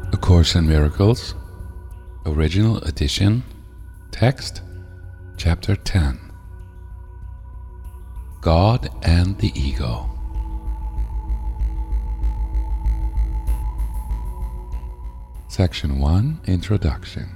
A Course in Miracles, Original Edition, Text, Chapter 10. God and the Ego. Section 1, Introduction.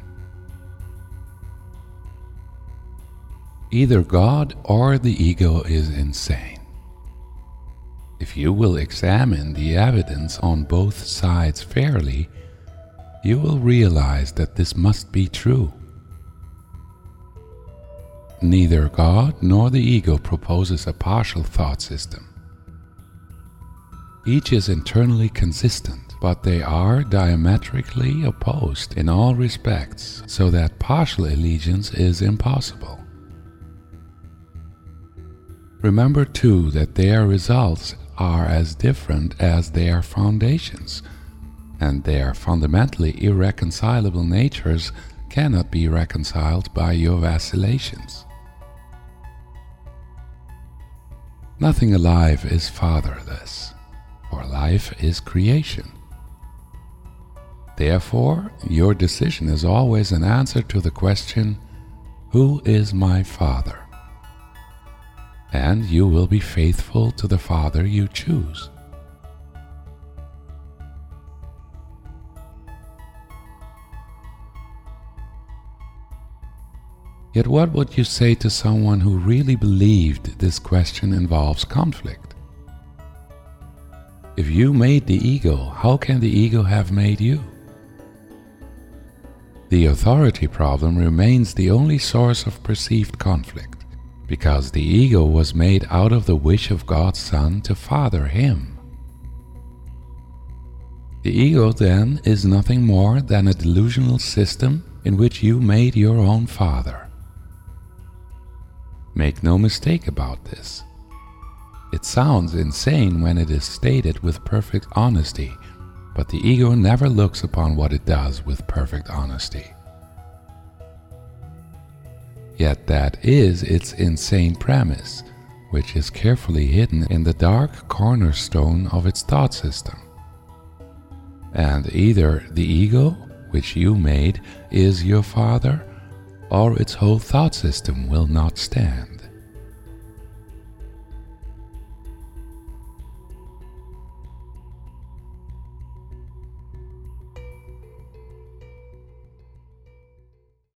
Either God or the ego is insane. If you will examine the evidence on both sides fairly, you will realize that this must be true. Neither God nor the ego proposes a partial thought system. Each is internally consistent, but they are diametrically opposed in all respects, so that partial allegiance is impossible. Remember too that their results are as different as their foundations, and their fundamentally irreconcilable natures cannot be reconciled by your vacillations. Nothing alive is fatherless, for life is creation. Therefore, your decision is always an answer to the question, "Who is my Father?" And you will be faithful to the Father you choose. Yet what would you say to someone who really believed this question involves conflict? If you made the ego, how can the ego have made you? The authority problem remains the only source of perceived conflict, because the ego was made out of the wish of God's Son to father him. The ego, then, is nothing more than a delusional system in which you made your own father. Make no mistake about this. It sounds insane when it is stated with perfect honesty, but the ego never looks upon what it does with perfect honesty. Yet that is its insane premise, which is carefully hidden in the dark cornerstone of its thought system. And either the ego, which you made, is your father, or its whole thought system will not stand.